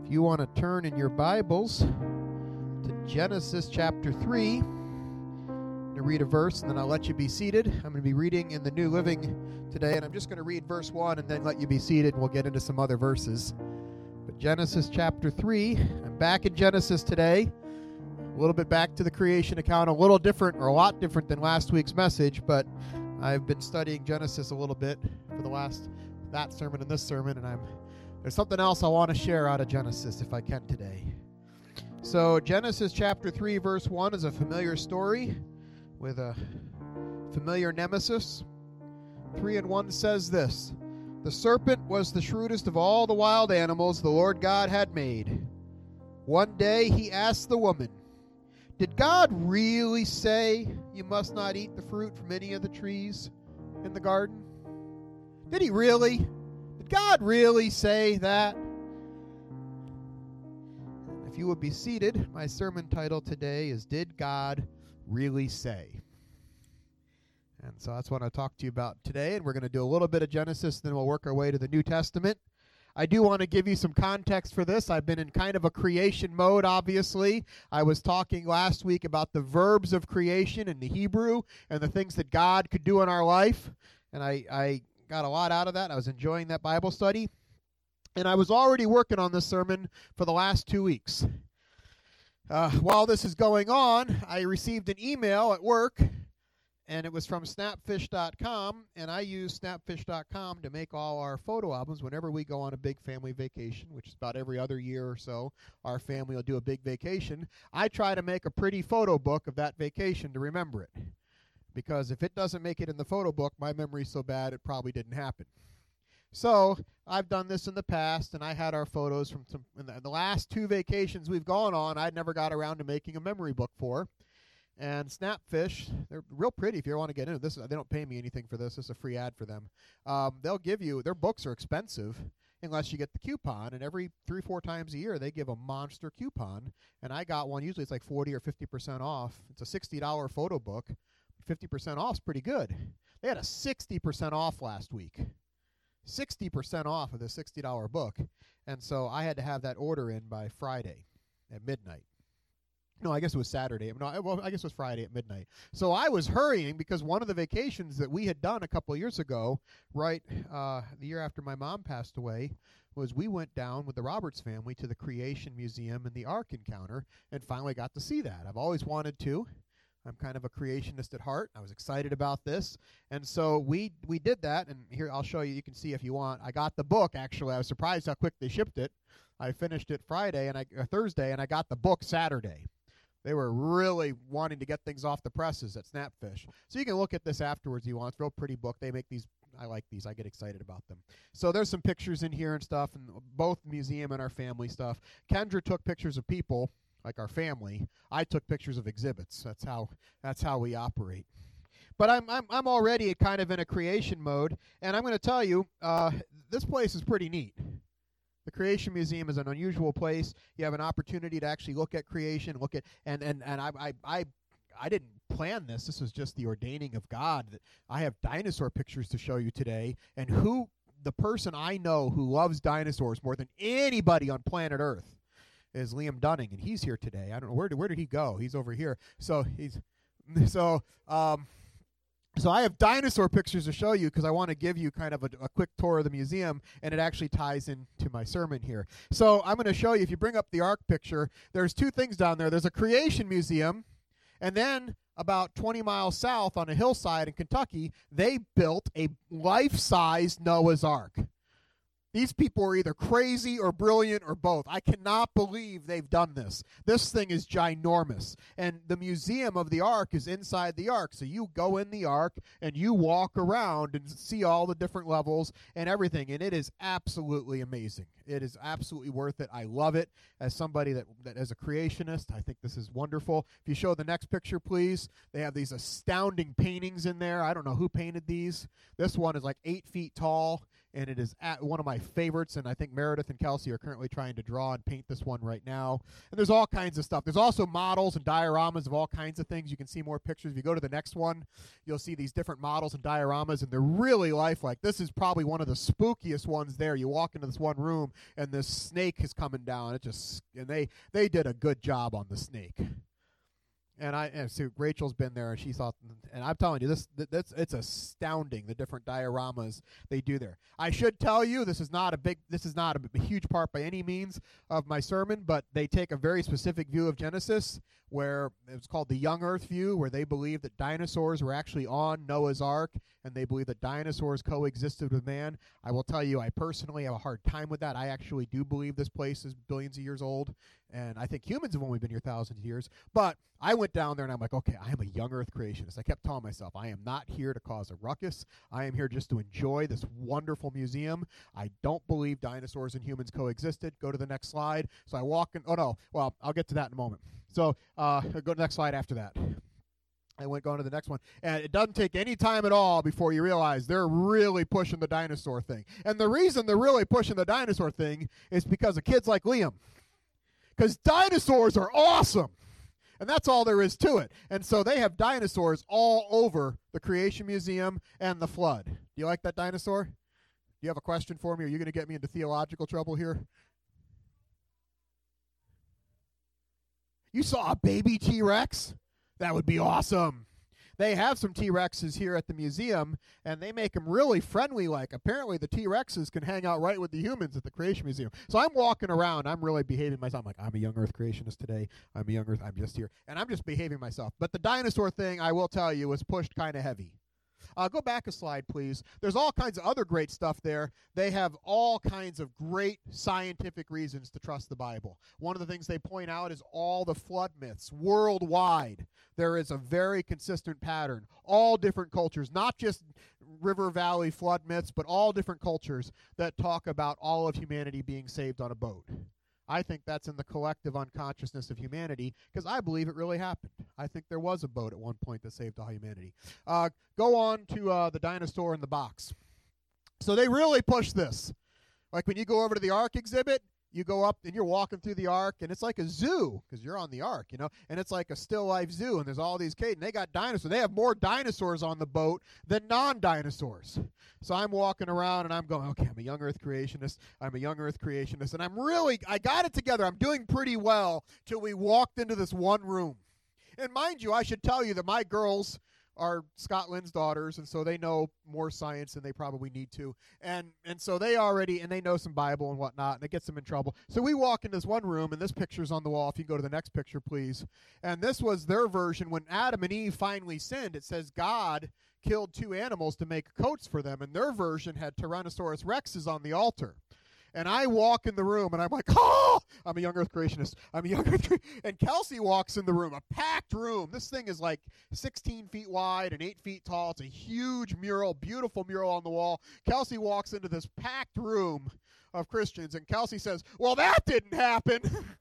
If you want to turn in your Bibles to Genesis chapter 3, I'm going to read a verse and then I'll let you be seated. I'm going to be reading in the New Living today, and I'm just going to read verse 1 and then let you be seated, and we'll get into some other verses. But Genesis chapter 3, I'm back in Genesis today. A little bit back to the creation account, a little different or a lot different than last week's message, but I've been studying Genesis a little bit for that sermon and this sermon, and there's something else I want to share out of Genesis if I can today. So Genesis chapter 3 verse 1 is a familiar story with a familiar nemesis. 3:1 says this: "The serpent was the shrewdest of all the wild animals the Lord God had made. One day he asked the woman, 'Did God really say you must not eat the fruit from any of the trees in the garden?'" Did he really? Did God really say that? If you would be seated, my sermon title today is "Did God Really Say?" And so that's what I'll talk to you about today, and we're going to do a little bit of Genesis, then we'll work our way to the New Testament. I do want to give you some context for this. I've been in kind of a creation mode, obviously. I was talking last week about the verbs of creation in the Hebrew and the things that God could do in our life, and I got a lot out of that. I was enjoying that Bible study, and I was already working on this sermon for the last 2 weeks. While this is going on, I received an email at work, and it was from snapfish.com, and I use snapfish.com to make all our photo albums whenever we go on a big family vacation, which is about every other year or so. Our family will do a big vacation. I try to make a pretty photo book of that vacation to remember it, because if it doesn't make it in the photo book, my memory's so bad it probably didn't happen. So I've done this in the past, and I had our photos from in the last 2 vacations we've gone on. I'd never got around to making a memory book for. And Snapfish, they're real pretty if you want to get into this. They don't pay me anything for this. This is a free ad for them. They'll give you, their books are expensive unless you get the coupon, and every 3-4 times a year they give a monster coupon. And I got one, usually it's like 40 or 50% off. It's a $60 photo book. 50% off is pretty good. They had a 60% off last week. 60% off of the $60 book. And so I had to have that order in by Friday at midnight. No, I guess it was Saturday. No, well, I guess it was Friday at midnight. So I was hurrying because one of the vacations that we had done a couple of years ago, right, the year after my mom passed away, was we went down with the Roberts family to the Creation Museum and the Ark Encounter and finally got to see that. I've always wanted to. I'm kind of a creationist at heart. I was excited about this. And so we did that, and here I'll show you. You can see if you want. I got the book, actually. I was surprised how quick they shipped it. I finished it Thursday, and I got the book Saturday. They were really wanting to get things off the presses at Snapfish. So you can look at this afterwards if you want. It's a real pretty book. They make these. I like these. I get excited about them. So there's some pictures in here and stuff, and both museum and our family stuff. Kendra took pictures of people, like our family. I took pictures of exhibits. That's how we operate. But I'm already kind of in a creation mode, and I'm going to tell you, this place is pretty neat. The Creation Museum is an unusual place. You have an opportunity to actually look at creation, and I didn't plan this. This was just the ordaining of God. That I have dinosaur pictures to show you today, and the person I know who loves dinosaurs more than anybody on planet Earth is Liam Dunning, and he's here today. I don't know where did he go? He's over here. So I have dinosaur pictures to show you because I want to give you kind of a quick tour of the museum, and it actually ties into my sermon here. So I'm going to show you, if you bring up the Ark picture, there's 2 things down there. There's a creation museum, and then about 20 miles south on a hillside in Kentucky, they built a life-size Noah's Ark. These people are either crazy or brilliant or both. I cannot believe they've done this. This thing is ginormous. And the Museum of the Ark is inside the Ark. So you go in the Ark and you walk around and see all the different levels and everything. And it is absolutely amazing. It is absolutely worth it. I love it. As somebody that as a creationist, I think this is wonderful. If you show the next picture, please. They have these astounding paintings in there. I don't know who painted these. This one is like 8 feet tall. and it is one of my favorites, and I think Meredith and Kelsey are currently trying to draw and paint this one right now. And there's all kinds of stuff. There's also models and dioramas of all kinds of things. You can see more pictures. If you go to the next one, you'll see these different models and dioramas, and they're really lifelike. This is probably one of the spookiest ones there. You walk into this one room, and this snake is coming down. And they did a good job on the snake. And so Rachel's been there, and she thought, and I'm telling you, it's astounding the different dioramas they do there. I should tell you, this is not a huge part by any means of my sermon, but they take a very specific view of Genesis, where it's called the young Earth view, where they believe that dinosaurs were actually on Noah's Ark, and they believe that dinosaurs coexisted with man. I will tell you, I personally have a hard time with that. I actually do believe this place is billions of years old, and I think humans have only been here thousands of years. But I went down there, and I'm like, okay, I am a young Earth creationist. I kept telling myself, I am not here to cause a ruckus. I am here just to enjoy this wonderful museum. I don't believe dinosaurs and humans coexisted. Go to the next slide. So I walk in. Oh, no. Well, I'll get to that in a moment. So go to the next slide after that. I went going to the next one. And it doesn't take any time at all before you realize they're really pushing the dinosaur thing. And the reason they're really pushing the dinosaur thing is because of kids like Liam. Because dinosaurs are awesome. And that's all there is to it. And so they have dinosaurs all over the Creation Museum and the flood. Do you like that dinosaur? Do you have a question for me? Are you going to get me into theological trouble here? You saw a baby T-Rex? That would be awesome. They have some T-Rexes here at the museum, and they make them really friendly-like. Apparently, the T-Rexes can hang out right with the humans at the Creation Museum. So I'm walking around. I'm really behaving myself. I'm like, I'm a young Earth creationist today. I'm just here. And I'm just behaving myself. But the dinosaur thing, I will tell you, was pushed kind of heavy. Go back a slide, please. There's all kinds of other great stuff there. They have all kinds of great scientific reasons to trust the Bible. One of the things they point out is all the flood myths worldwide. There is a very consistent pattern. All different cultures, not just river valley flood myths, but all different cultures that talk about all of humanity being saved on a boat. I think that's in the collective unconsciousness of humanity, because I believe it really happened. I think there was a boat at one point that saved all humanity. Go on to the dinosaur in the box. So they really push this. Like when you go over to the Ark exhibit, you go up and you're walking through the Ark, and it's like a zoo, because you're on the Ark, and it's like a still life zoo, and there's all these cages, and they got dinosaurs. They have more dinosaurs on the boat than non-dinosaurs. So I'm walking around, and I'm going, okay, I'm a young Earth creationist, and I got it together. I'm doing pretty well till we walked into this one room. And mind you, I should tell you that my girls are Scott Lynn's daughters, and so they know more science than they probably need to. And so they know some Bible and whatnot, and it gets them in trouble. So we walk into this one room, and this picture's on the wall. If you can go to the next picture, please. And this was their version. When Adam and Eve finally sinned, it says God killed two animals to make coats for them, and their version had Tyrannosaurus Rexes on the altar. And I walk in the room, and I'm like, oh, I'm a young Earth creationist. And Kelsey walks in the room, a packed room. This thing is like 16 feet wide and 8 feet tall. It's a huge mural, beautiful mural on the wall. Kelsey walks into this packed room of Christians, and Kelsey says, well, that didn't happen.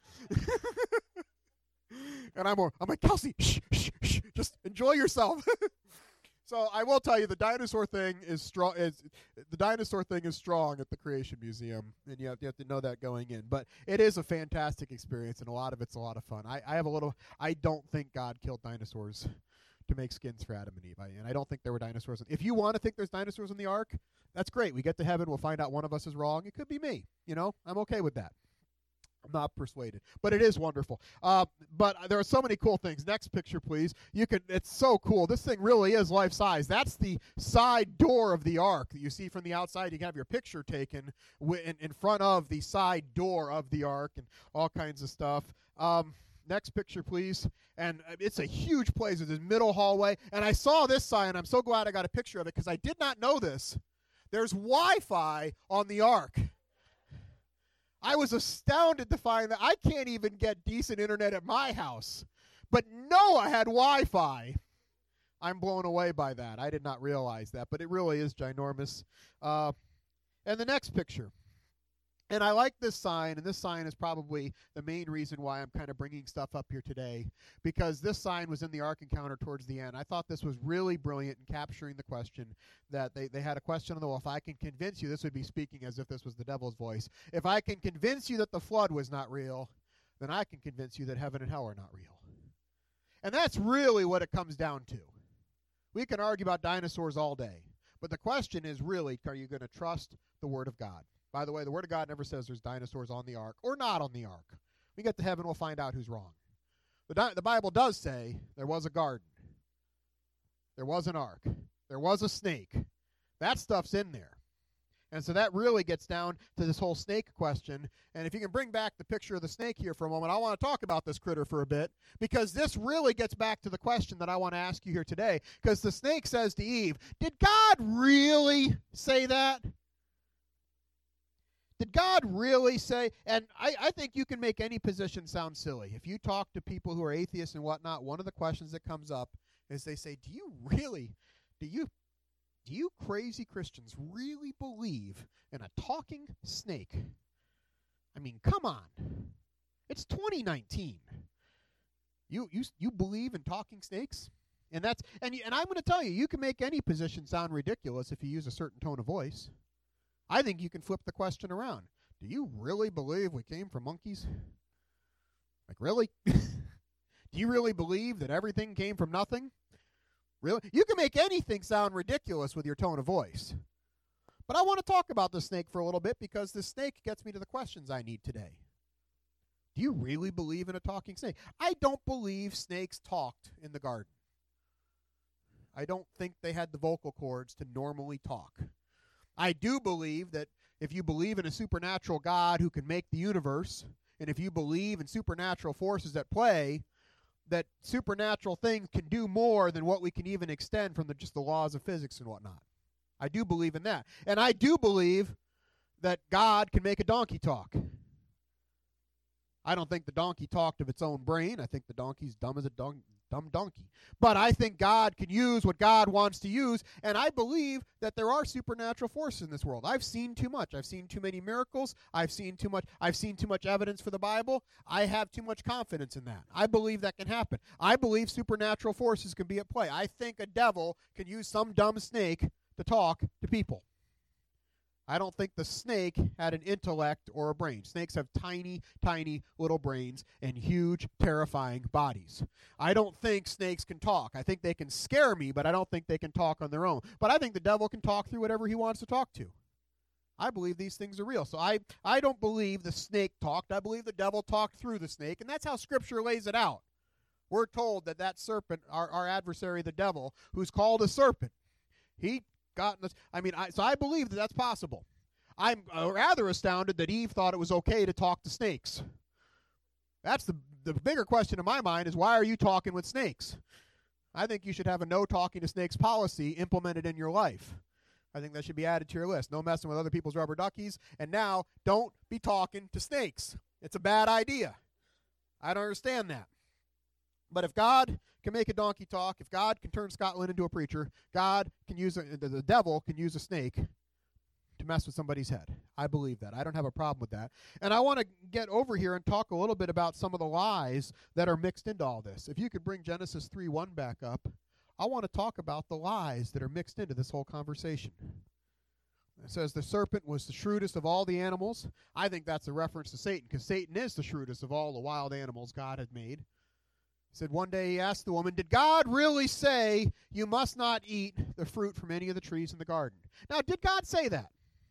And I'm like, Kelsey, shh, just enjoy yourself. So I will tell you, the dinosaur thing is strong. The dinosaur thing is strong at the Creation Museum, and you have to know that going in. But it is a fantastic experience, and a lot of it's a lot of fun. I don't think God killed dinosaurs to make skins for Adam and Eve, and I don't think there were dinosaurs. If you want to think there's dinosaurs in the Ark, that's great. We get to heaven, we'll find out one of us is wrong. It could be me. I'm okay with that. I'm not persuaded, but it is wonderful. But there are so many cool things. Next picture, please. It's so cool. This thing really is life size. That's the side door of the Ark that you see from the outside. You can have your picture taken in front of the side door of the Ark and all kinds of stuff. Next picture, please. And it's a huge place. It's this middle hallway. And I saw this sign. I'm so glad I got a picture of it because I did not know this. There's Wi-Fi on the Ark. I was astounded to find that I can't even get decent internet at my house. But Noah had Wi-Fi. I'm blown away by that. I did not realize that, but it really is ginormous. And the next picture. And I like this sign, and this sign is probably the main reason why I'm kind of bringing stuff up here today, because this sign was in the Ark Encounter towards the end. I thought this was really brilliant in capturing the question that they had a question on the wall. If I can convince you, this would be speaking as if this was the devil's voice. If I can convince you that the flood was not real, then I can convince you that heaven and hell are not real. And that's really what it comes down to. We can argue about dinosaurs all day, but the question is really, are you going to trust the Word of God? By the way, the Word of God never says there's dinosaurs on the ark or not on the ark. We get to heaven, we'll find out who's wrong. The Bible does say there was a garden. There was an ark. There was a snake. That stuff's in there. And so that really gets down to this whole snake question. And if you can bring back the picture of the snake here for a moment, I want to talk about this critter for a bit, because this really gets back to the question that I want to ask you here today. Because the snake says to Eve, did God really say that? Did God really say, and I think you can make any position sound silly. If you talk to people who are atheists and whatnot, one of the questions that comes up is they say, do you crazy Christians really believe in a talking snake? I mean, come on. It's 2019. You believe in talking snakes? And I'm going to tell you, you can make any position sound ridiculous if you use a certain tone of voice. I think you can flip the question around. Do you really believe we came from monkeys? Like, really? Do you really believe that everything came from nothing? Really? You can make anything sound ridiculous with your tone of voice. But I want to talk about the snake for a little bit, because the snake gets me to the questions I need today. Do you really believe in a talking snake? I don't believe snakes talked in the garden. I don't think they had the vocal cords to normally talk. I do believe that if you believe in a supernatural God who can make the universe, and if you believe in supernatural forces at play, that supernatural things can do more than what we can even extend from just the laws of physics and whatnot. I do believe in that. And I do believe that God can make a donkey talk. I don't think the donkey talked of its own brain. I think the donkey's dumb as a dumb donkey. But I think God can use what God wants to use, and I believe that there are supernatural forces in this world. I've seen too much. I've seen too many miracles. I've seen too much evidence for the Bible. I have too much confidence in that. I believe that can happen. I believe supernatural forces can be at play. I think a devil can use some dumb snake to talk to people. I don't think the snake had an intellect or a brain. Snakes have tiny, tiny little brains and huge, terrifying bodies. I don't think snakes can talk. I think they can scare me, but I don't think they can talk on their own. But I think the devil can talk through whatever he wants to talk to. I believe these things are real. So I don't believe the snake talked. I believe the devil talked through the snake, and that's how Scripture lays it out. We're told that serpent, our adversary, the devil, who's called a serpent, he gotten us. So I believe that that's possible. I'm rather astounded that Eve thought it was okay to talk to snakes. That's the bigger question in my mind is, why are you talking with snakes? I think you should have a no talking to snakes policy implemented in your life. I think that should be added to your list. No messing with other people's rubber duckies. And now, don't be talking to snakes. It's a bad idea. I don't understand that. But if God can make a donkey talk, if God can turn Scotland into a preacher, God can use the devil can use a snake to mess with somebody's head. I believe that. I don't have a problem with that. And I want to get over here and talk a little bit about some of the lies that are mixed into all this. If you could bring Genesis 3:1 back up, I want to talk about the lies that are mixed into this whole conversation. It says the serpent was the shrewdest of all the animals. I think that's a reference to Satan, because Satan is the shrewdest of all the wild animals God had made. He said one day he asked the woman, did God really say you must not eat the fruit from any of the trees in the garden? Now, did God say that?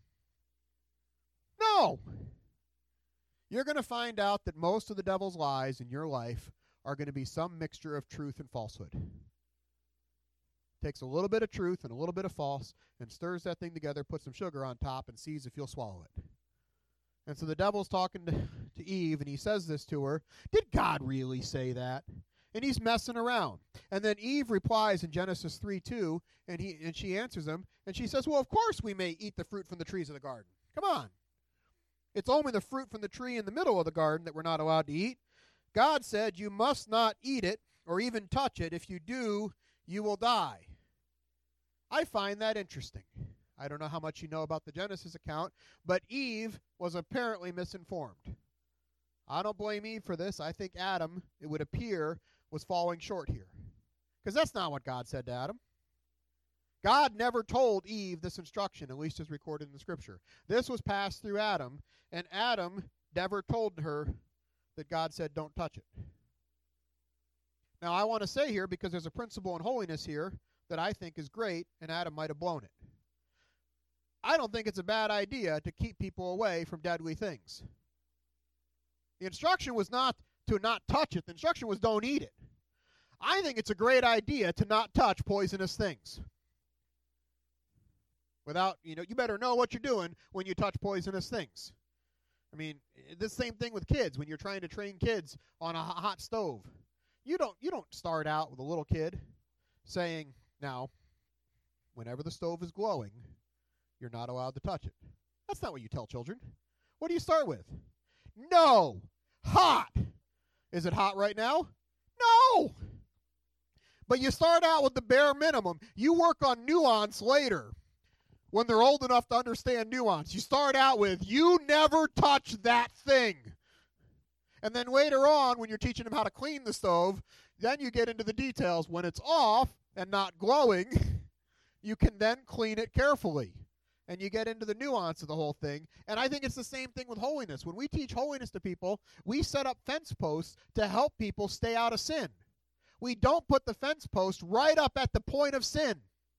No. You're going to find out that most of the devil's lies in your life are going to be some mixture of truth and falsehood. Takes a little bit of truth and a little bit of false and stirs that thing together, puts some sugar on top, and sees if you'll swallow it. And so the devil's talking to Eve, and he says this to her, did God really say that? And he's messing around. And then Eve replies in Genesis 3:2, and she answers him, and she says, well, of course we may eat the fruit from the trees of the garden. Come on. It's only the fruit from the tree in the middle of the garden that we're not allowed to eat. God said you must not eat it or even touch it. If you do, you will die. I find that interesting. I don't know how much you know about the Genesis account, but Eve was apparently misinformed. I don't blame Eve for this. I think Adam, it would appear, was falling short here. Because that's not what God said to Adam. God never told Eve this instruction, at least as recorded in the Scripture. This was passed through Adam, and Adam never told her that God said, don't touch it. Now, I want to say here, because there's a principle in holiness here that I think is great, and Adam might have blown it. I don't think it's a bad idea to keep people away from deadly things. The instruction was not to not touch it. The instruction was don't eat it. I think it's a great idea to not touch poisonous things. Without, you better know what you're doing when you touch poisonous things. I mean, the same thing with kids. When you're trying to train kids on a hot stove, you don't start out with a little kid saying, now, whenever the stove is glowing, you're not allowed to touch it. That's not what you tell children. What do you start with? No. Hot. Is it hot right now? No. But you start out with the bare minimum. You work on nuance later. When they're old enough to understand nuance, you start out with, you never touch that thing. And then later on, when you're teaching them how to clean the stove, then you get into the details. When it's off and not glowing, you can then clean it carefully. And you get into the nuance of the whole thing. And I think it's the same thing with holiness. When we teach holiness to people, we set up fence posts to help people stay out of sin. We don't put the fence post right up at the point of sin.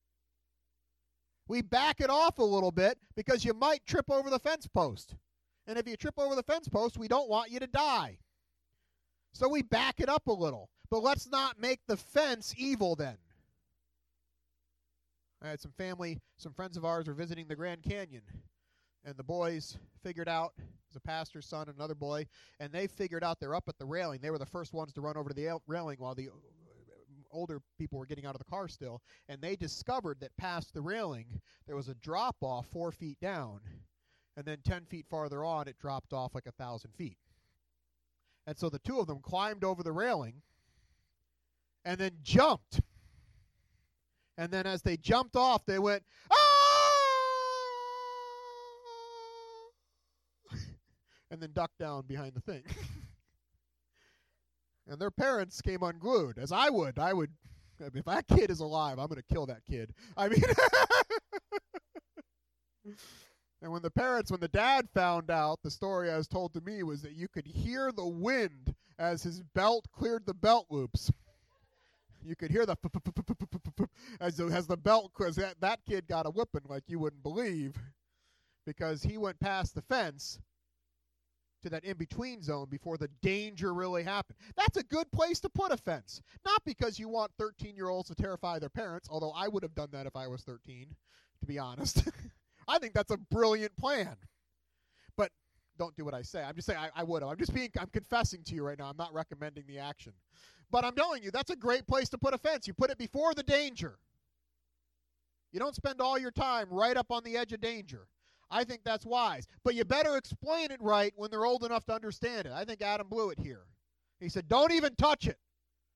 We back it off a little bit because you might trip over the fence post. And if you trip over the fence post, we don't want you to die. So we back it up a little. But let's not make the fence evil then. I had some friends of ours were visiting the Grand Canyon. And the boys figured out, as a pastor's son and another boy, and they figured out they're up at the railing. They were the first ones to run over to the railing while the older people were getting out of the car still. And they discovered that past the railing, there was a drop-off 4 feet down. And then 10 feet farther on, it dropped off like 1,000 feet. And so the two of them climbed over the railing and then jumped. And then as they jumped off, they went, ah! And then ducked down behind the thing. And their parents came unglued, as I would. If that kid is alive, I'm going to kill that kid. I mean, and when the dad found out, the story I was told to me was that you could hear the wind as his belt cleared the belt loops. You could hear the as the belt, because that kid got a whipping like you wouldn't believe, because he went past the fence to that in-between zone before the danger really happened. That's a good place to put a fence. Not because you want 13-year-olds to terrify their parents, although I would have done that if I was 13, to be honest. I think that's a brilliant plan. But don't do what I say. I'm just saying I would have. I'm confessing to you right now. I'm not recommending the action. But I'm telling you, that's a great place to put a fence. You put it before the danger. You don't spend all your time right up on the edge of danger. I think that's wise. But you better explain it right when they're old enough to understand it. I think Adam blew it here. He said, don't even touch it.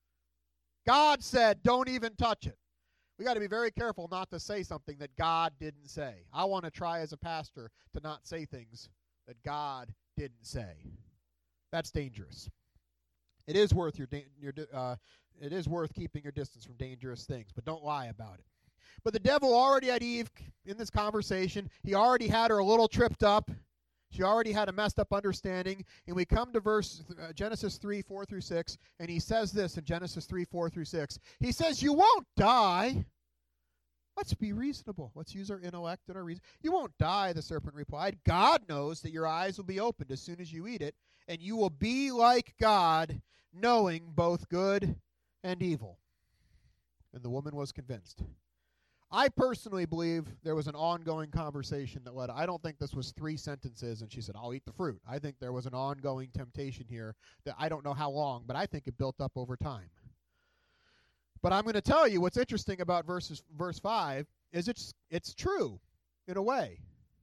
God said, don't even touch it. We got to be very careful not to say something that God didn't say. I want to try as a pastor to not say things that God didn't say. That's dangerous. It is worth it is worth keeping your distance from dangerous things, but don't lie about it. But the devil already had Eve in this conversation. He already had her a little tripped up. She already had a messed up understanding. And we come to Genesis 3, 4 through 6, and he says this in Genesis 3, 4 through 6. He says, you won't die. Let's be reasonable. Let's use our intellect and our reason. You won't die, the serpent replied. God knows that your eyes will be opened as soon as you eat it, and you will be like God, knowing both good and evil. And the woman was convinced. I personally believe there was an ongoing conversation that led. I don't think this was 3 sentences and she said, I'll eat the fruit. I think there was an ongoing temptation here that I don't know how long, but I think it built up over time. But I'm going to tell you what's interesting about verse 5 is it's true in a way.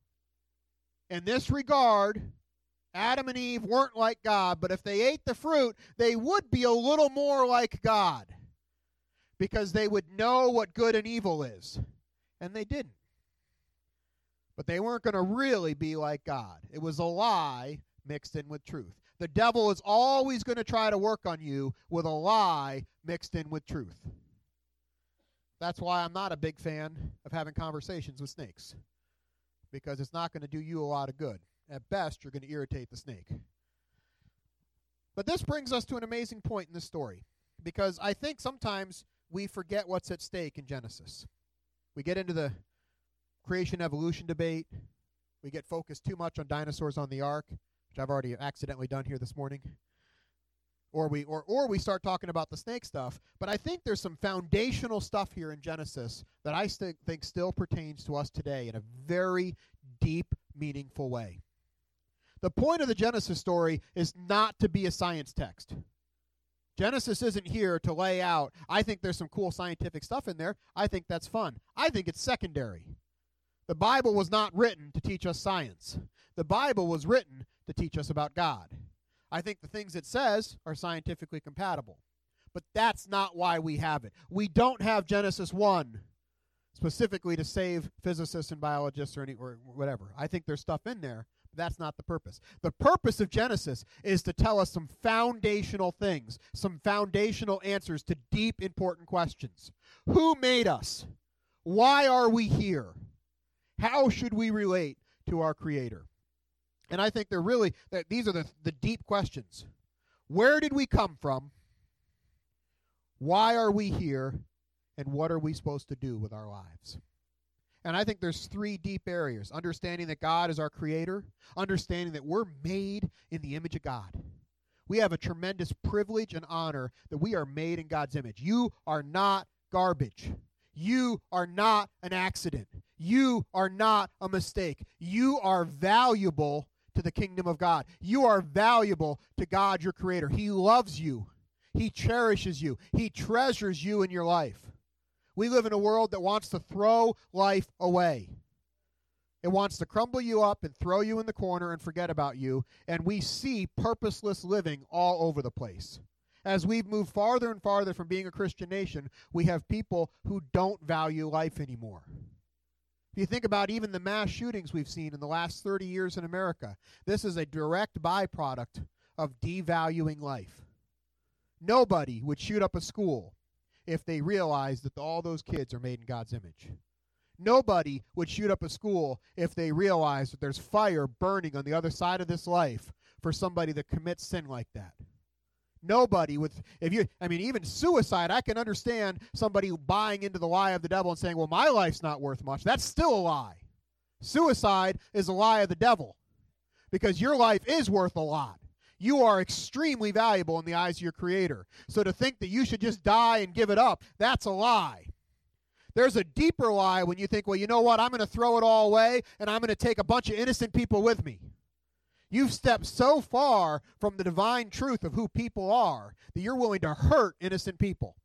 In this regard, Adam and Eve weren't like God, but if they ate the fruit, they would be a little more like God, because they would know what good and evil is. And they didn't. But they weren't going to really be like God. It was a lie mixed in with truth. The devil is always going to try to work on you with a lie mixed in with truth. That's why I'm not a big fan of having conversations with snakes, because it's not going to do you a lot of good. At best, you're going to irritate the snake. But this brings us to an amazing point in this story, because I think sometimes we forget what's at stake in Genesis. We get into the creation-evolution debate. We get focused too much on dinosaurs on the ark, which I've already accidentally done here this morning. Or we start talking about the snake stuff. But I think there's some foundational stuff here in Genesis that I think still pertains to us today in a very deep, meaningful way. The point of the Genesis story is not to be a science text. Genesis isn't here to lay out, I think there's some cool scientific stuff in there. I think that's fun. I think it's secondary. The Bible was not written to teach us science. The Bible was written to teach us about God. I think the things it says are scientifically compatible. But that's not why we have it. We don't have Genesis 1 specifically to save physicists and biologists or whatever. I think there's stuff in there, but that's not the purpose. The purpose of Genesis is to tell us some foundational things, some foundational answers to deep, important questions. Who made us? Why are we here? How should we relate to our Creator? And I think these are the deep questions. Where did we come from? Why are we here? And what are we supposed to do with our lives? And I think there's three deep areas. Understanding that God is our Creator. Understanding that we're made in the image of God. We have a tremendous privilege and honor that we are made in God's image. You are not garbage. You are not an accident. You are not a mistake. You are valuable to the kingdom of God. You are valuable to God, your Creator. He loves you. He cherishes you. He treasures you in your life. We live in a world that wants to throw life away. It wants to crumble you up and throw you in the corner and forget about you. And we see purposeless living all over the place. As we've moved farther and farther from being a Christian nation, we have people who don't value life anymore. If you think about even the mass shootings we've seen in the last 30 years in America, this is a direct byproduct of devaluing life. Nobody would shoot up a school if they realized that all those kids are made in God's image. Nobody would shoot up a school if they realized that there's fire burning on the other side of this life for somebody that commits sin like that. Nobody would, even suicide, I can understand somebody buying into the lie of the devil and saying, well, my life's not worth much. That's still a lie. Suicide is a lie of the devil because your life is worth a lot. You are extremely valuable in the eyes of your Creator. So to think that you should just die and give it up, that's a lie. There's a deeper lie when you think, well, you know what, I'm going to throw it all away and I'm going to take a bunch of innocent people with me. You've stepped so far from the divine truth of who people are that you're willing to hurt innocent people.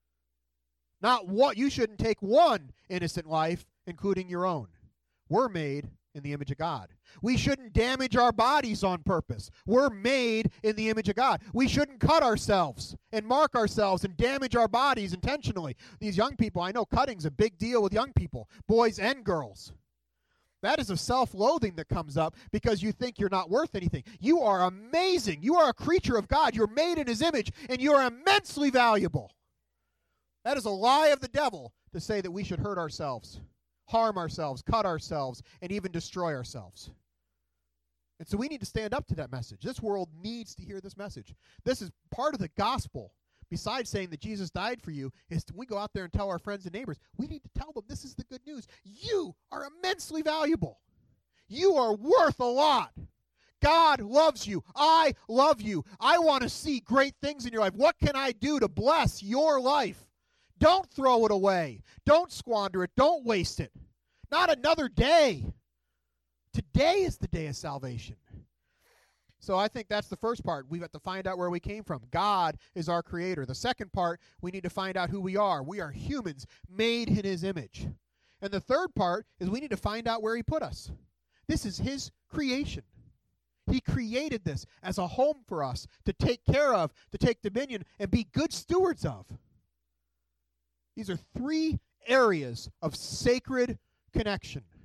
You shouldn't take one innocent life, including your own. We're made in the image of God. We shouldn't damage our bodies on purpose. We're made in the image of God. We shouldn't cut ourselves and mark ourselves and damage our bodies intentionally. These young people, I know cutting's a big deal with young people, boys and girls. That is a self-loathing that comes up because you think you're not worth anything. You are amazing. You are a creature of God. You're made in His image, and you are immensely valuable. That is a lie of the devil to say that we should hurt ourselves, harm ourselves, cut ourselves, and even destroy ourselves. And so we need to stand up to that message. This world needs to hear this message. This is part of the gospel. Besides saying that Jesus died for you, is we go out there and tell our friends and neighbors, we need to tell them this is the good news. You are immensely valuable. You are worth a lot. God loves you. I love you. I want to see great things in your life. What can I do to bless your life? Don't throw it away. Don't squander it. Don't waste it. Not another day. Today is the day of salvation. So I think that's the first part. We've got to find out where we came from. God is our Creator. The second part, we need to find out who we are. We are humans made in His image. And the third part is we need to find out where He put us. This is His creation. He created this as a home for us to take care of, to take dominion, and be good stewards of. These are three areas of sacred connection.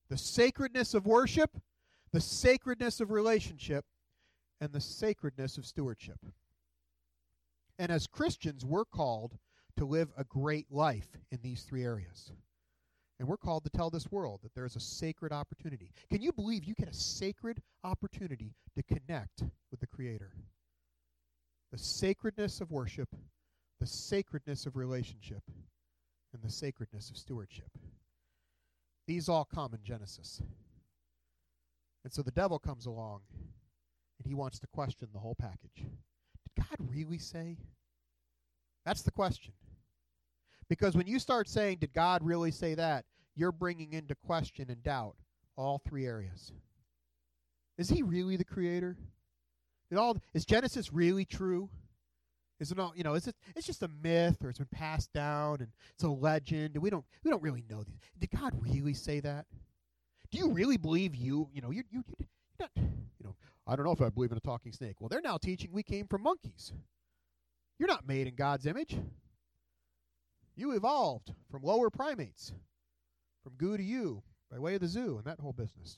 The sacredness of worship, the sacredness of relationship, and the sacredness of stewardship. And as Christians, we're called to live a great life in these three areas. And we're called to tell this world that there's a sacred opportunity. Can you believe you get a sacred opportunity to connect with the Creator? The sacredness of worship, the sacredness of relationship, and the sacredness of stewardship. These all come in Genesis. And so the devil comes along, and he wants to question the whole package. Did God really say? That's the question. Because when you start saying, did God really say that, you're bringing into question and doubt all three areas. Is he really the Creator? Is Genesis really true? Is it all, it's just a myth, or it's been passed down and it's a legend, and we don't really know these. Did God really say that? Do you really believe you're not, I don't know if I believe in a talking snake. Well, they're now teaching we came from monkeys. You're not made in God's image. You evolved from lower primates, from goo to you, by way of the zoo and that whole business.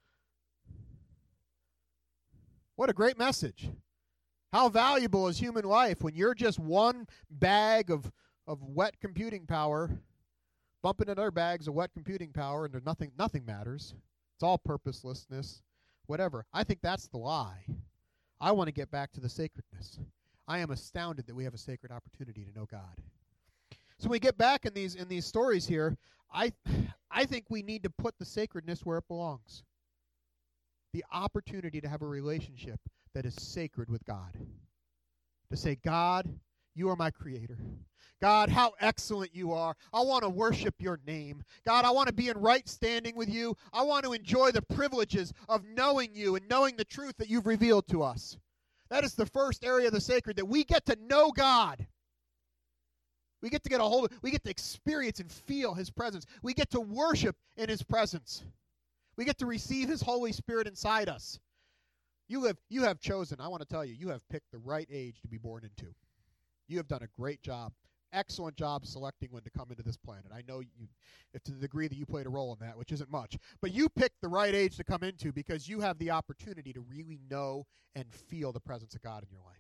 What a great message. How valuable is human life when you're just one bag of wet computing power, bumping into other bags of wet computing power, and there's nothing matters. It's all purposelessness, whatever. I think that's the lie. I want to get back to the sacredness. I am astounded that we have a sacred opportunity to know God. So when we get back in these stories here, I think we need to put the sacredness where it belongs. The opportunity to have a relationship that is sacred with God. To say, God, you are my Creator. God, how excellent you are. I want to worship your name. God, I want to be in right standing with you. I want to enjoy the privileges of knowing you and knowing the truth that you've revealed to us. That is the first area of the sacred, that we get to know God. We get to get a hold of, we get to experience and feel his presence. We get to worship in his presence. We get to receive his Holy Spirit inside us. You have chosen, I want to tell you, you have picked the right age to be born into. You have done a great job, excellent job selecting when to come into this planet. I know you, if to the degree that you played a role in that, which isn't much, but you picked the right age to come into because you have the opportunity to really know and feel the presence of God in your life.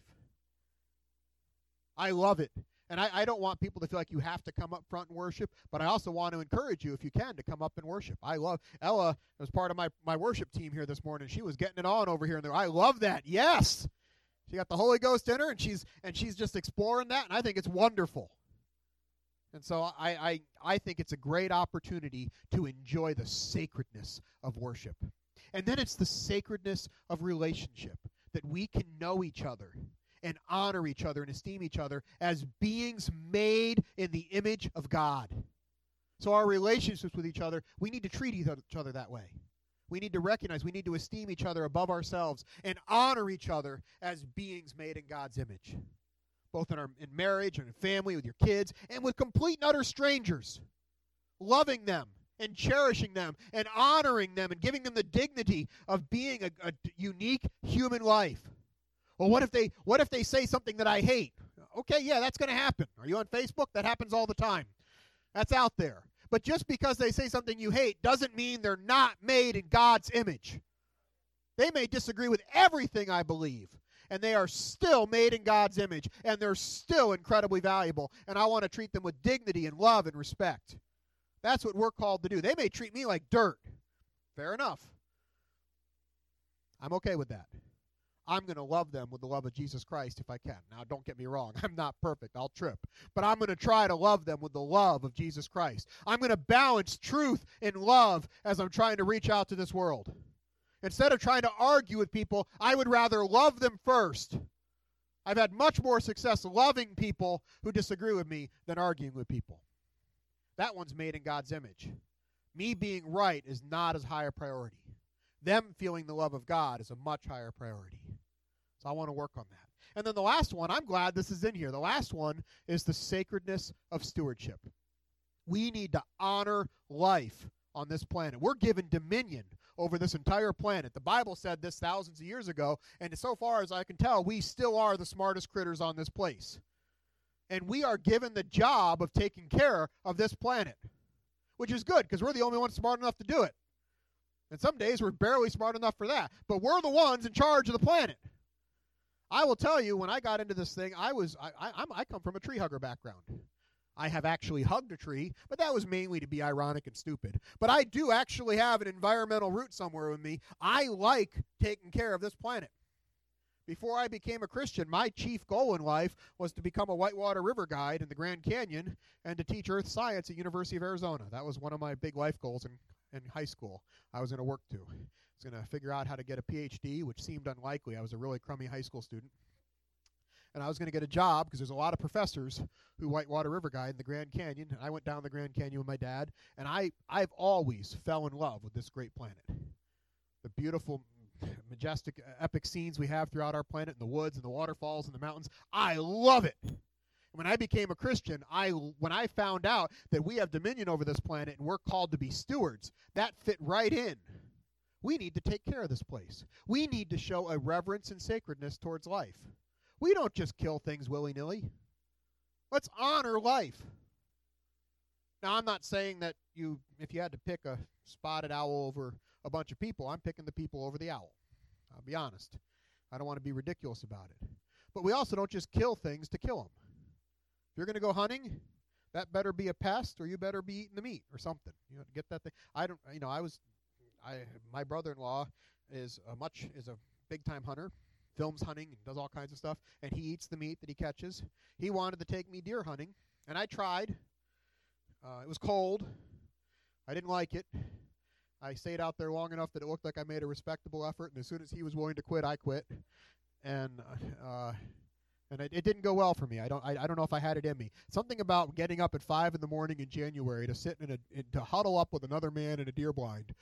I love it. And I don't want people to feel like you have to come up front and worship, but I also want to encourage you, if you can, to come up and worship. I love Ella was part of my worship team here this morning. She was getting it on over here, and I love that. Yes, she got the Holy Ghost in her, and she's just exploring that, and I think it's wonderful. And so I think it's a great opportunity to enjoy the sacredness of worship, and then it's the sacredness of relationship, that we can know each other and honor each other and esteem each other as beings made in the image of God. So our relationships with each other, we need to treat each other that way. We need to recognize, we need to esteem each other above ourselves and honor each other as beings made in God's image, both in marriage and in family, with your kids, and with complete and utter strangers, loving them and cherishing them and honoring them and giving them the dignity of being a unique human life. Well, what if they say something that I hate? Okay, yeah, that's going to happen. Are you on Facebook? That happens all the time. That's out there. But just because they say something you hate doesn't mean they're not made in God's image. They may disagree with everything I believe, and they are still made in God's image, and they're still incredibly valuable, and I want to treat them with dignity and love and respect. That's what we're called to do. They may treat me like dirt. Fair enough. I'm okay with that. I'm going to love them with the love of Jesus Christ if I can. Now, don't get me wrong. I'm not perfect. I'll trip. But I'm going to try to love them with the love of Jesus Christ. I'm going to balance truth and love as I'm trying to reach out to this world. Instead of trying to argue with people, I would rather love them first. I've had much more success loving people who disagree with me than arguing with people. That one's made in God's image. Me being right is not as high a priority. Them feeling the love of God is a much higher priority. So I want to work on that. And then the last one, I'm glad this is in here. The last one is the sacredness of stewardship. We need to honor life on this planet. We're given dominion over this entire planet. The Bible said this thousands of years ago, and so far as I can tell, we still are the smartest critters on this place. And we are given the job of taking care of this planet, which is good because we're the only ones smart enough to do it. And some days we're barely smart enough for that. But we're the ones in charge of the planet. I will tell you, when I got into this thing, I come from a tree hugger background. I have actually hugged a tree, but that was mainly to be ironic and stupid. But I do actually have an environmental root somewhere with me. I like taking care of this planet. Before I became a Christian, my chief goal in life was to become a whitewater river guide in the Grand Canyon and to teach earth science at University of Arizona. That was one of my big life goals in high school. I was going to work to. I was going to figure out how to get a PhD, which seemed unlikely. I was a really crummy high school student. And I was going to get a job because there's a lot of professors who whitewater river guide in the Grand Canyon. And I went down the Grand Canyon with my dad, and I've always fell in love with this great planet. The beautiful, majestic, epic scenes we have throughout our planet, and the woods and the waterfalls and the mountains. I love it. And when I became a Christian, when I found out that we have dominion over this planet and we're called to be stewards, that fit right in. We need to take care of this place. We need to show a reverence and sacredness towards life. We don't just kill things willy-nilly. Let's honor life. Now, I'm not saying that if you had to pick a spotted owl over a bunch of people, I'm picking the people over the owl. I'll be honest. I don't want to be ridiculous about it. But we also don't just kill things to kill them. If you're going to go hunting, that better be a pest, or you better be eating the meat or something. You know, to get that thing. My brother-in-law is a big-time hunter. Films hunting and does all kinds of stuff, and he eats the meat that he catches. He wanted to take me deer hunting, and I tried. It was cold. I didn't like it. I stayed out there long enough that it looked like I made a respectable effort, and as soon as he was willing to quit, I quit. And it didn't go well for me. I don't know if I had it in me. Something about getting up at 5 a.m. in January to sit to huddle up with another man in a deer blind.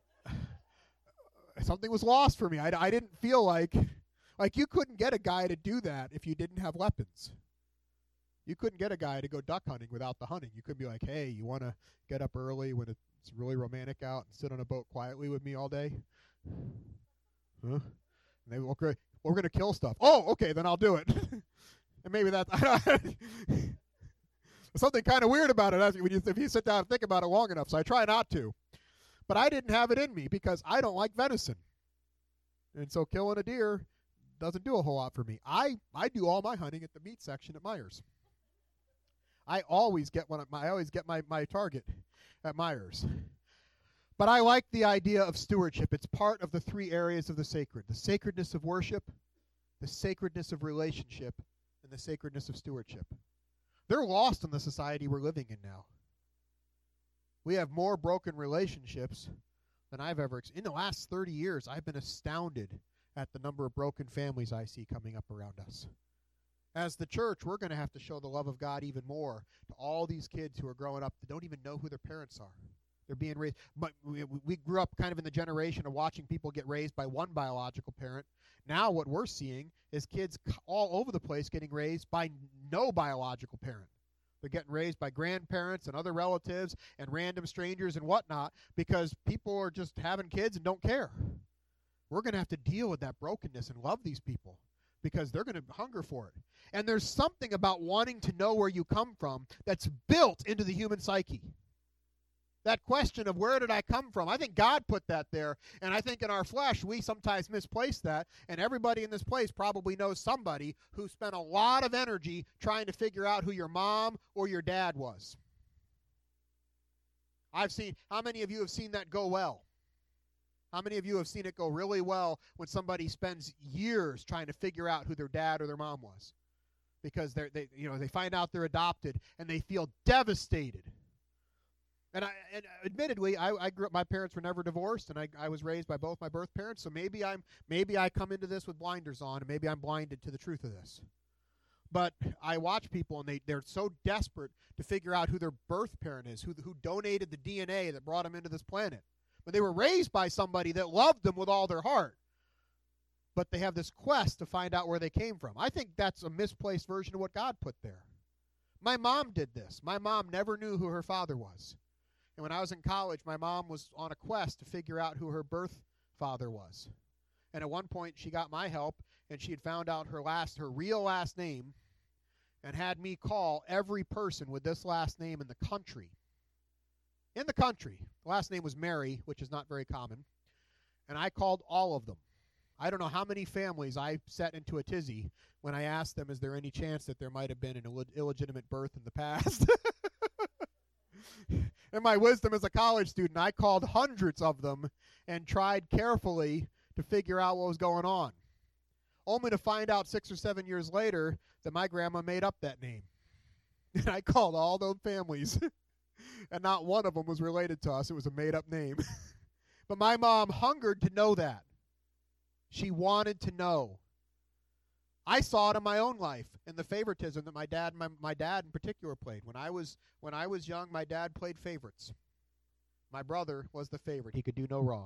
Something was lost for me. I didn't feel like you couldn't get a guy to do that if you didn't have weapons. You couldn't get a guy to go duck hunting without the hunting. You couldn't be like, hey, you want to get up early when it's really romantic out and sit on a boat quietly with me all day? Huh? And they will, okay, we're going to kill stuff. Oh, okay, then I'll do it. And maybe that's something kind of weird about it if you sit down and think about it long enough. So I try not to. But I didn't have it in me because I don't like venison. And so killing a deer doesn't do a whole lot for me. I do all my hunting at the meat section at Meijer's. I always get my target at Meijer's. But I like the idea of stewardship. It's part of the 3 areas of the sacred: the sacredness of worship, the sacredness of relationship, and the sacredness of stewardship. They're lost in the society we're living in now. We have more broken relationships than I've ever in the last 30 years. I've been astounded at the number of broken families I see coming up around us. As the church, we're going to have to show the love of God even more to all these kids who are growing up that don't even know who their parents are. They're being raised. But we grew up kind of in the generation of watching people get raised by one biological parent. Now what we're seeing is kids all over the place getting raised by no biological parent. They're getting raised by grandparents and other relatives and random strangers and whatnot because people are just having kids and don't care. We're going to have to deal with that brokenness and love these people because they're going to hunger for it. And there's something about wanting to know where you come from that's built into the human psyche. That question of where did I come from? I think God put that there. And I think in our flesh, we sometimes misplace that. And everybody in this place probably knows somebody who spent a lot of energy trying to figure out who your mom or your dad was. How many of you have seen that go well? How many of you have seen it go really well when somebody spends years trying to figure out who their dad or their mom was? Because they find out they're adopted and they feel devastated. And admittedly, I grew up. My parents were never divorced, and I was raised by both my birth parents. So maybe I come into this with blinders on, and maybe I'm blinded to the truth of this. But I watch people, and they're so desperate to figure out who their birth parent is, who donated the DNA that brought them into this planet. But they were raised by somebody that loved them with all their heart. But they have this quest to find out where they came from. I think that's a misplaced version of what God put there. My mom did this. My mom never knew who her father was. And when I was in college, my mom was on a quest to figure out who her birth father was. And at one point, she got my help, and she had found out her real last name and had me call every person with this last name in the country. In the country. The last name was Mary, which is not very common. And I called all of them. I don't know how many families I set into a tizzy when I asked them, is there any chance that there might have been an illegitimate birth in the past? In my wisdom as a college student, I called hundreds of them and tried carefully to figure out what was going on, only to find out 6 or 7 years later that my grandma made up that name. And I called all those families, and not one of them was related to us. It was a made-up name. But my mom hungered to know that. She wanted to know. I saw it in my own life, in the favoritism that my dad in particular played. When I was young, my dad played favorites. My brother was the favorite. He could do no wrong.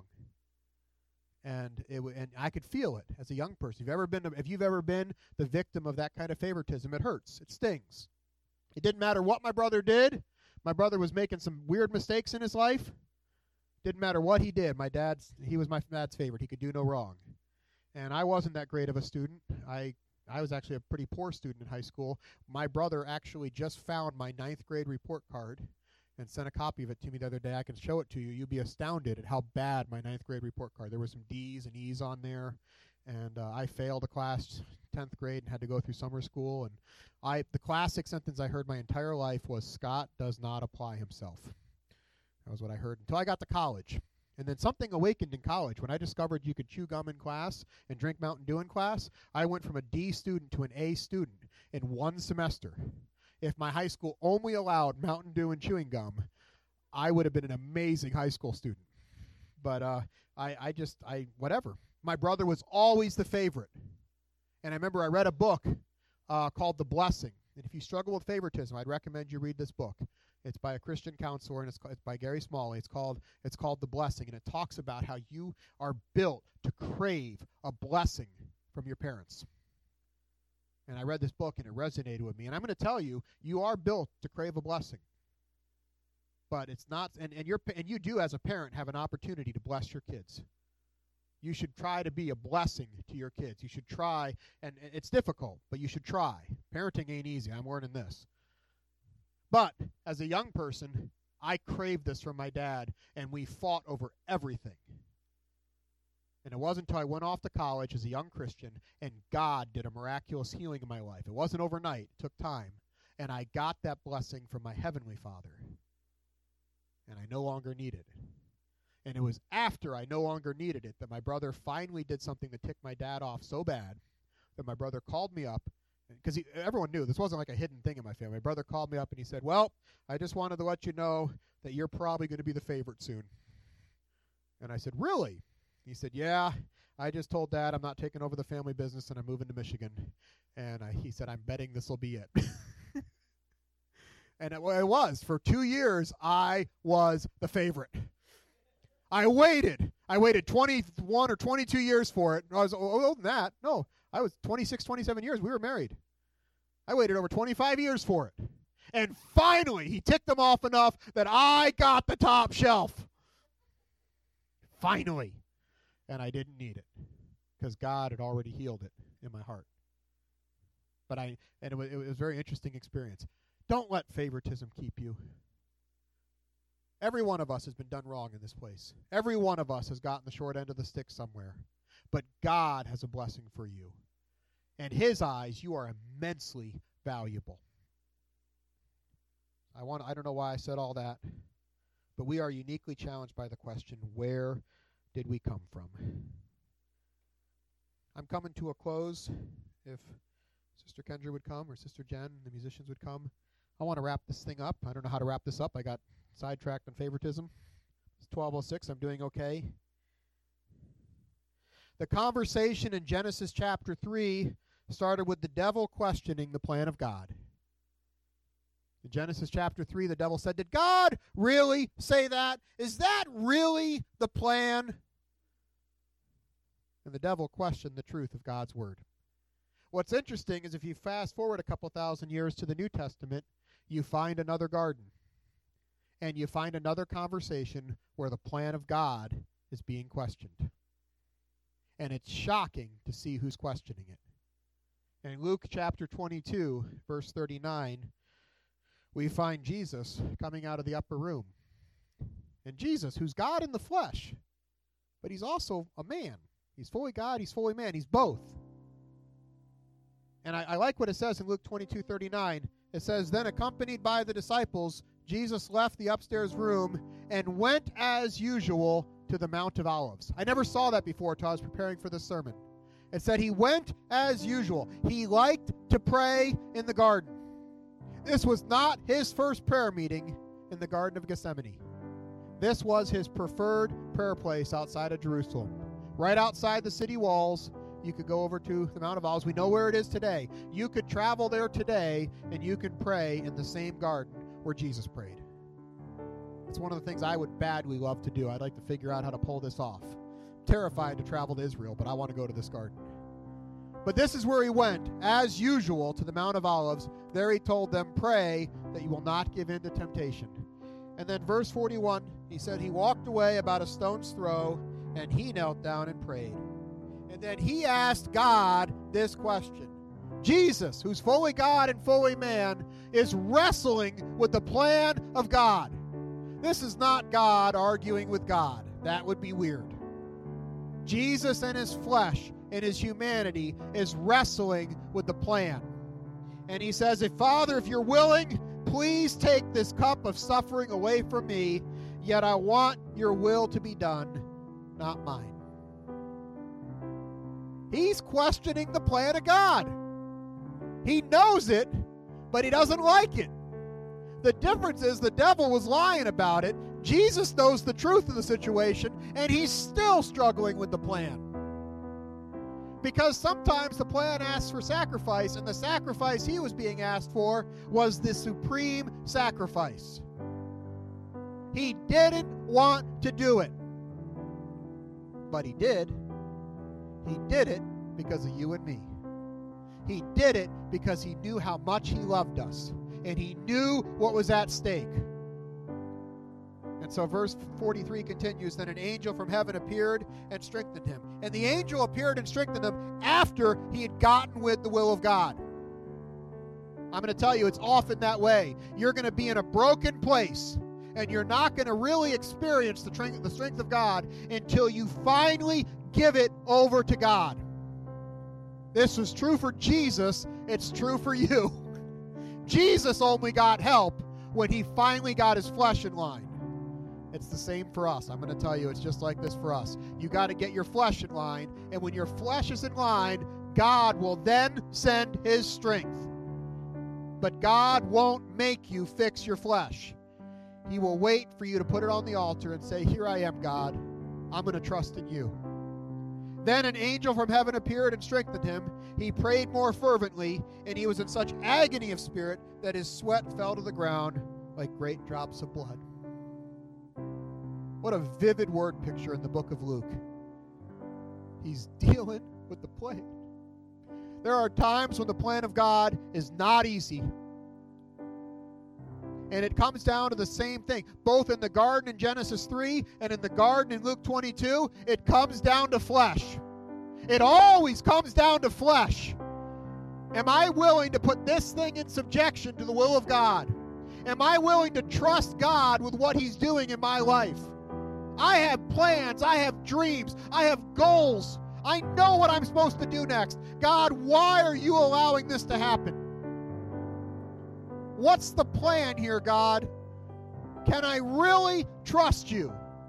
And I could feel it as a young person. If you've ever been the victim of that kind of favoritism, it hurts. It stings. It didn't matter what my brother did. My brother was making some weird mistakes in his life. Didn't matter what he did. He was my dad's favorite. He could do no wrong. And I wasn't that great of a student. I was actually a pretty poor student in high school. My brother actually just found my 9th grade report card and sent a copy of it to me the other day. I can show it to you. You'll be astounded at how bad my 9th grade report card. There were some D's and E's on there, and I failed a class 10th grade and had to go through summer school. And the classic sentence I heard my entire life was, "Scott does not apply himself." That was what I heard until I got to college. And then something awakened in college. When I discovered you could chew gum in class and drink Mountain Dew in class, I went from a D student to an A student in 1 semester. If my high school only allowed Mountain Dew and chewing gum, I would have been an amazing high school student. But whatever. My brother was always the favorite. And I remember I read a book called The Blessing. And if you struggle with favoritism, I'd recommend you read this book. It's by a Christian counselor, and it's by Gary Smalley. It's called The Blessing, and it talks about how you are built to crave a blessing from your parents. And I read this book, and it resonated with me. And I'm going to tell you, you are built to crave a blessing. But it's not, and you do as a parent have an opportunity to bless your kids. You should try to be a blessing to your kids. You should try, and it's difficult, but you should try. Parenting ain't easy. I'm learning this. But as a young person, I craved this from my dad, and we fought over everything. And it wasn't until I went off to college as a young Christian, and God did a miraculous healing in my life. It wasn't overnight. It took time. And I got that blessing from my Heavenly Father. And I no longer needed it. And it was after I no longer needed it that my brother finally did something that ticked my dad off so bad that my brother called me up. Because everyone knew this wasn't like a hidden thing in my family. My brother called me up and he said, "Well, I just wanted to let you know that you're probably going to be the favorite soon." And I said, "Really?" He said, "Yeah, I just told Dad I'm not taking over the family business and I'm moving to Michigan." And he said, "I'm betting this will be it." And it was. For 2 years, I was the favorite. I waited 21 or 22 years for it. I was older than that. No, I was 26, 27 years. We were married. I waited over 25 years for it. And finally, he ticked them off enough that I got the top shelf. Finally. And I didn't need it because God had already healed it in my heart. But it was a very interesting experience. Don't let favoritism keep you. Every one of us has been done wrong in this place. Every one of us has gotten the short end of the stick somewhere. But God has a blessing for you. In His eyes, you are immensely valuable. I don't know why I said all that, but we are uniquely challenged by the question, where did we come from? I'm coming to a close. If Sister Kendra would come, or Sister Jen, the musicians would come, I want to wrap this thing up. I don't know how to wrap this up. I got sidetracked on favoritism. It's 12:06. I'm doing okay. The conversation in Genesis chapter 3 started with the devil questioning the plan of God. In Genesis chapter 3, the devil said, "Did God really say that? Is that really the plan?" And the devil questioned the truth of God's word. What's interesting is if you fast forward a couple thousand years to the New Testament, you find another garden. And you find another conversation where the plan of God is being questioned. And it's shocking to see who's questioning it. In Luke chapter 22, verse 39, we find Jesus coming out of the upper room. And Jesus, who's God in the flesh, but he's also a man. He's fully God, he's fully man. He's both. And I like what it says in Luke 22:39. It says, then accompanied by the disciples, Jesus left the upstairs room and went as usual to the Mount of Olives. I never saw that before until I was preparing for this sermon. It said he went as usual. He liked to pray in the garden. This was not his first prayer meeting in the Garden of Gethsemane. This was his preferred prayer place outside of Jerusalem. Right outside the city walls, you could go over to the Mount of Olives. We know where it is today. You could travel there today, and you can pray in the same garden where Jesus prayed. It's one of the things I would badly love to do. I'd like to figure out how to pull this off. I'm terrified to travel to Israel, but I want to go to this garden. But this is where he went, as usual, to the Mount of Olives. There he told them, pray that you will not give in to temptation. And then verse 41, he said he walked away about a stone's throw, and he knelt down and prayed. And then he asked God this question. Jesus, who's fully God and fully man, is wrestling with the plan of God. This is not God arguing with God. That would be weird. Jesus and his flesh and his humanity is wrestling with the plan. And he says, Father, if you're willing, please take this cup of suffering away from me, yet I want your will to be done, not mine. He's questioning the plan of God. He knows it, but he doesn't like it. The difference is the devil was lying about it. Jesus knows the truth of the situation, and he's still struggling with the plan. Because sometimes the plan asks for sacrifice, and the sacrifice he was being asked for was the supreme sacrifice. He didn't want to do it, but he did. He did it because of you and me. He did it because he knew how much he loved us, and he knew what was at stake. And so verse 43 continues, then an angel from heaven appeared and strengthened him. And the angel appeared and strengthened him after he had gotten with the will of God. I'm going to tell you, it's often that way. You're going to be in a broken place, and you're not going to really experience the strength of God until you finally give it over to God. This was true for Jesus. It's true for you. Jesus only got help when he finally got his flesh in line. It's the same for us. I'm going to tell you, it's just like this for us. You got to get your flesh in line, and when your flesh is in line, God will then send his strength. But God won't make you fix your flesh. He will wait for you to put it on the altar and say, here I am, God. I'm going to trust in you. Then an angel from heaven appeared and strengthened him. He prayed more fervently, and he was in such agony of spirit that his sweat fell to the ground like great drops of blood. What a vivid word picture in the book of Luke. He's dealing with the plan. There are times when the plan of God is not easy. And it comes down to the same thing. Both in the garden in Genesis 3 and in the garden in Luke 22, it comes down to flesh. It always comes down to flesh. Am I willing to put this thing in subjection to the will of God? Am I willing to trust God with what he's doing in my life? I have plans. I have dreams. I have goals. I know what I'm supposed to do next. God, why are you allowing this to happen? What's the plan here, God? Can I really trust you?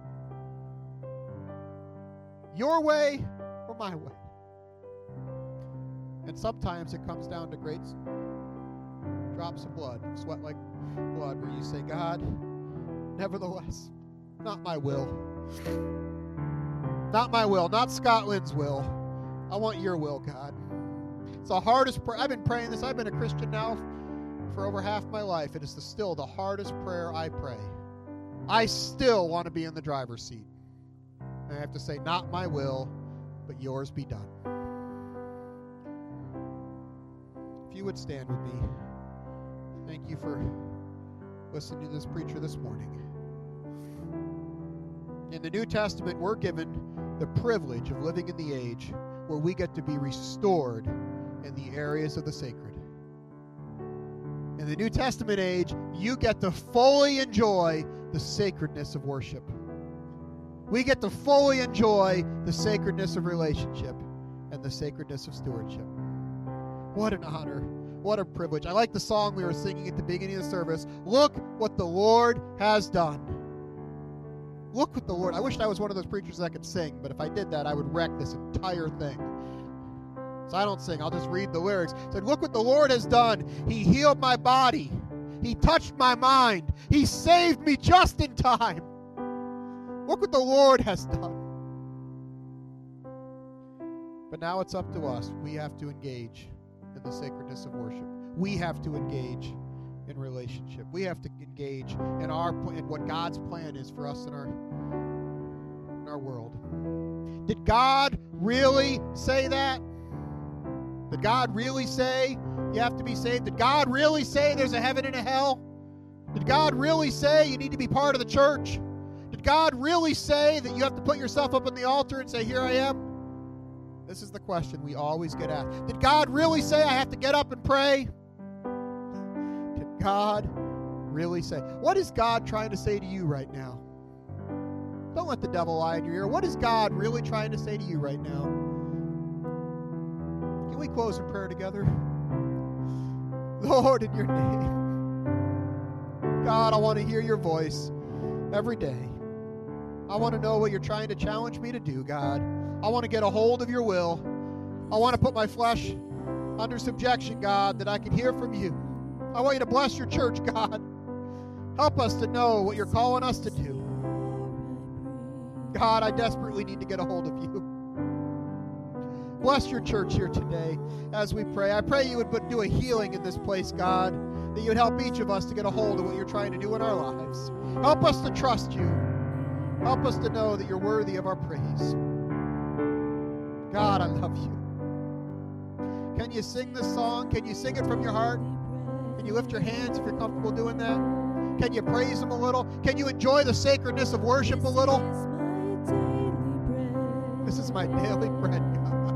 Your way or my way? And sometimes it comes down to great drops of blood, sweat like blood, where you say, God, nevertheless, not my will. Not my will, not Scotland's will. I want your will, God. It's the hardest prayer. I've been praying this. I've been a Christian now for over half my life. It is still the hardest prayer I pray. I still want to be in the driver's seat. And I have to say, not my will, but yours be done. If you would stand with me. Thank you for listening to this preacher this morning. In the New Testament, we're given the privilege of living in the age where we get to be restored in the areas of the sacred. In the New Testament age, you get to fully enjoy the sacredness of worship. We get to fully enjoy the sacredness of relationship and the sacredness of stewardship. What an honor. What a privilege. I like the song we were singing at the beginning of the service. Look what the Lord has done. Look what the Lord... I wish I was one of those preachers that could sing, but if I did that, I would wreck this entire thing. So I don't sing. I'll just read the lyrics. It said, look what the Lord has done. He healed my body. He touched my mind. He saved me just in time. Look what the Lord has done. But now it's up to us. We have to engage in the sacredness of worship. We have to engage in relationship. We have to engage in what God's plan is for us in our world. Did God really say that? Did God really say you have to be saved? Did God really say there's a heaven and a hell? Did God really say you need to be part of the church? Did God really say that you have to put yourself up on the altar and say, here I am? This is the question we always get asked. Did God really say I have to get up and pray? Did God really say? What is God trying to say to you right now? Don't let the devil lie in your ear. What is God really trying to say to you right now? Can we close in prayer together? Lord, in your name. God, I want to hear your voice every day. I want to know what you're trying to challenge me to do, God. I want to get a hold of your will. I want to put my flesh under subjection, God, that I can hear from you. I want you to bless your church, God. Help us to know what you're calling us to do. God, I desperately need to get a hold of you. Bless your church here today as we pray. I pray you would do a healing in this place, God, that you would help each of us to get a hold of what you're trying to do in our lives. Help us to trust you. Help us to know that you're worthy of our praise. God, I love you. Can you sing this song? Can you sing it from your heart? Can you lift your hands if you're comfortable doing that? Can you praise him a little? Can you enjoy the sacredness of worship a little? This is my daily bread, God.